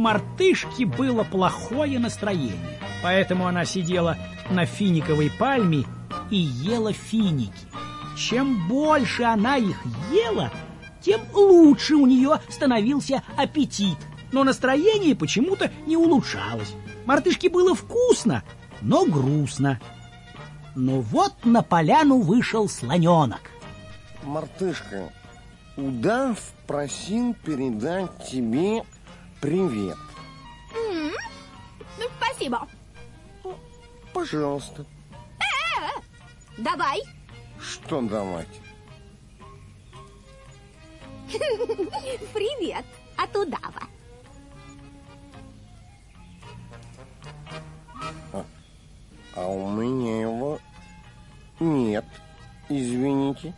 мартышке было плохое настроение, поэтому она сидела на финиковой пальме и ела финики. Чем больше она их ела, тем лучше у нее становился аппетит, но настроение почему-то не улучшалось. Мартышке было вкусно, но грустно. Но вот на поляну вышел слоненок. Мартышка, удав просил передать тебе привет. Спасибо. Пожалуйста. Давай. Что давать? Привет от удава. А у меня его нет. Извините.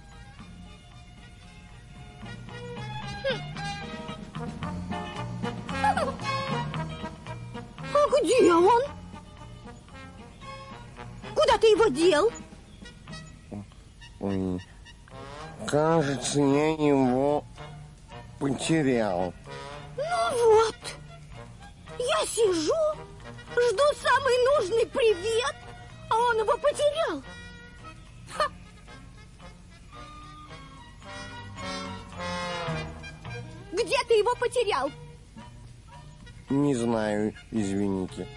А где он? Куда ты его дел? Ой, кажется, я его потерял. Ну вот. Я сижу, жду самый нужный привет, а он его потерял. Ха. Где ты его потерял? Не знаю, извините.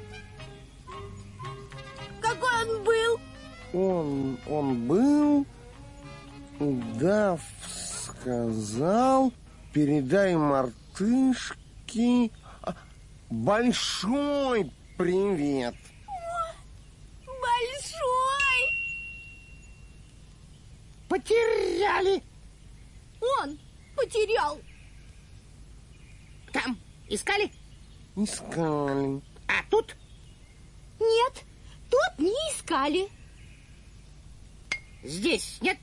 Какой он был? Он был, удав сказал, передай мартышке большой привет. Большой! Потеряли. Он потерял. Там искали? Искали. А тут? Нет, тут не искали. Здесь нет.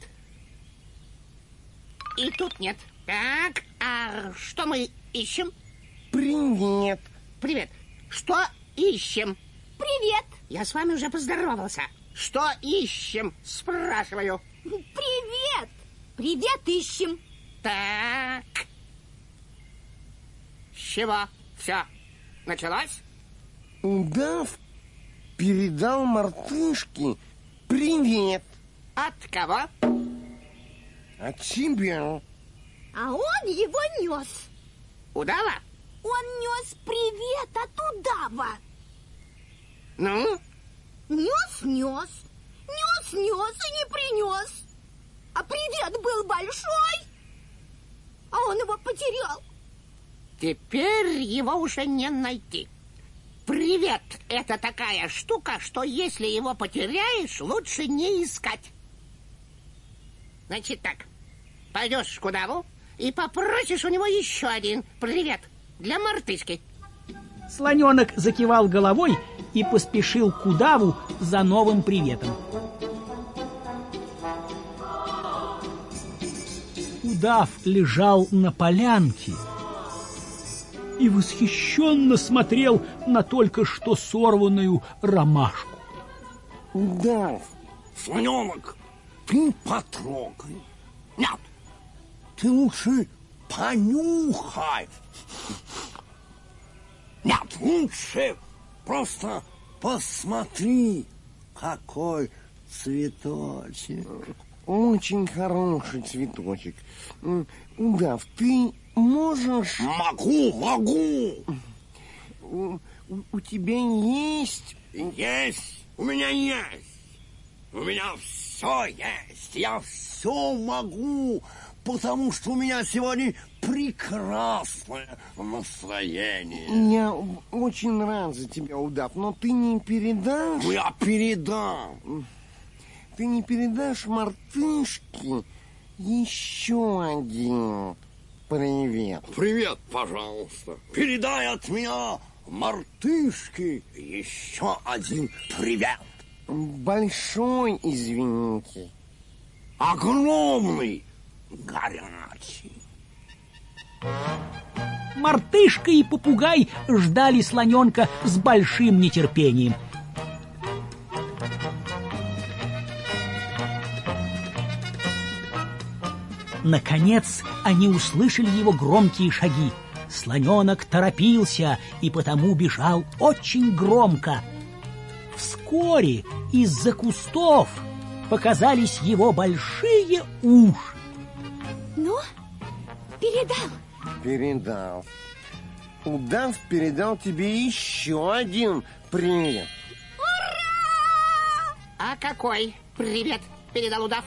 И тут нет. Так, а что мы ищем? Привет. Привет. Что ищем? Привет. Я с вами уже поздоровался. Что ищем? Спрашиваю. Привет. Привет ищем. Так. С чего все началось? Удав передал мартышке привет. От кого? От тебя. А он его нес. Удава? Он нес привет от удава. Ну? Нес и не принес. А привет был большой, а он его потерял. Теперь его уже не найти. Привет — это такая штука, что если его потеряешь, лучше не искать. Значит так, пойдешь к удаву и попросишь у него еще один привет для мартышки. Слоненок закивал головой и поспешил к удаву за новым приветом. Удав лежал на полянке и восхищенно смотрел на только что сорванную ромашку. Удав, Слоненок, ты потрогай. Нет, ты лучше понюхай. Нет, лучше просто посмотри, какой цветочек. очень хороший цветочек. Удав, ты можешь... Могу. У тебя есть... Есть, у меня есть. У меня все есть. Я все могу, потому что у меня сегодня прекрасное настроение. Я очень рад за тебя, Удав, но ты не передашь... Ну, я передам. Ты не передашь мартышке еще один привет? Привет, пожалуйста. Передай от меня мартышке еще один привет. Большой, извините. Огромный, горячий. Мартышка и попугай ждали слоненка с большим нетерпением. Наконец они услышали его громкие шаги. Слоненок торопился и потому бежал очень громко. Вскоре из-за кустов показались его большие уши. Ну, передал? Передал. Удав передал тебе еще один привет. А какой привет передал удав?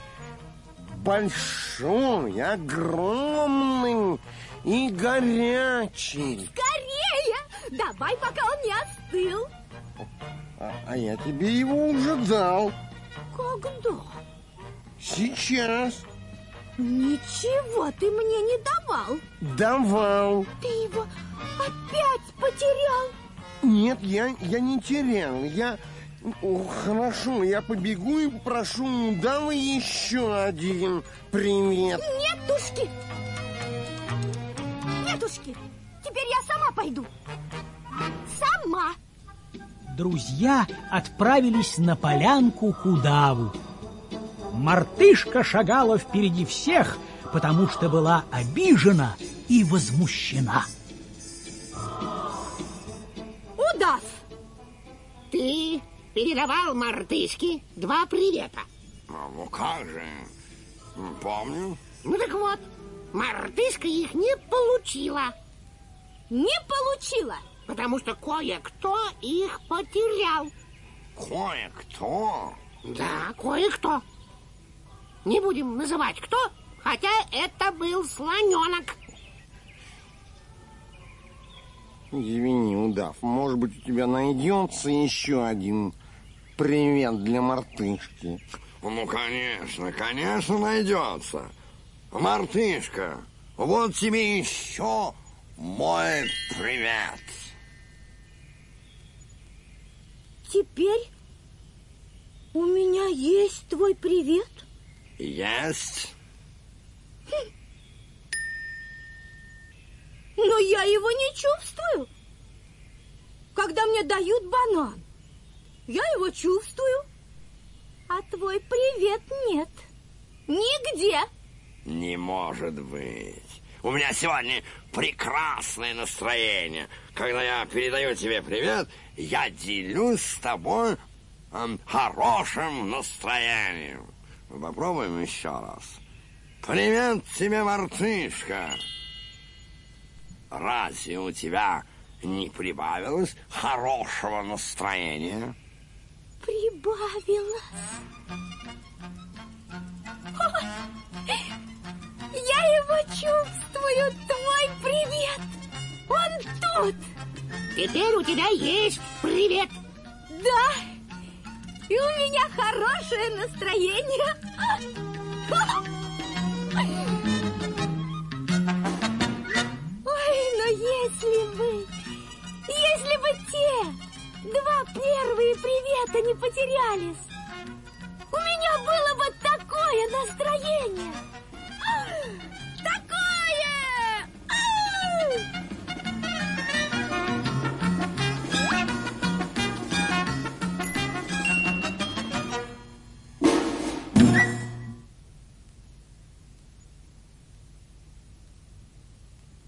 Большой, огромный и горячий. Скорее! Давай, пока он не остыл. А я тебе его уже дал. Когда? Сейчас. Ничего ты мне не давал. Давал. Ты его опять потерял. Нет, я не терял. Хорошо, я побегу и попрошу удава еще один привет. Нетушки! Нетушки! Теперь я сама пойду. Сама. Друзья отправились на полянку к удаву. Мартышка шагала впереди всех, потому что была обижена и возмущена. Удав! Ты передавал мартышке 2 привета. Ну как же, помню. Ну так вот, мартышка их не получила. Не получила. Потому что кое-кто их потерял. Кое-кто? Да, кое-кто. Не будем называть кто, хотя это был слоненок. Извини, удав, может быть, у тебя найдется еще один привет для мартышки. Ну, конечно найдется. Мартышка, вот тебе еще мой привет. Теперь у меня есть твой привет? Есть. Но я его не чувствую. Когда мне дают банан, я его чувствую, а твой привет нет. Нигде. Не может быть. У меня сегодня прекрасное настроение. Когда я передаю тебе привет, я делюсь с тобой хорошим настроением. Попробуем еще раз. Привет тебе, мартышка. Разве у тебя не прибавилось хорошего настроения? Прибавилось. Я его чувствую, твой привет. Он тут. Теперь у тебя есть привет. Да. И у меня хорошее настроение. Ой, но если бы те 2 первые привета не потерялись, у меня было бы такое настроение.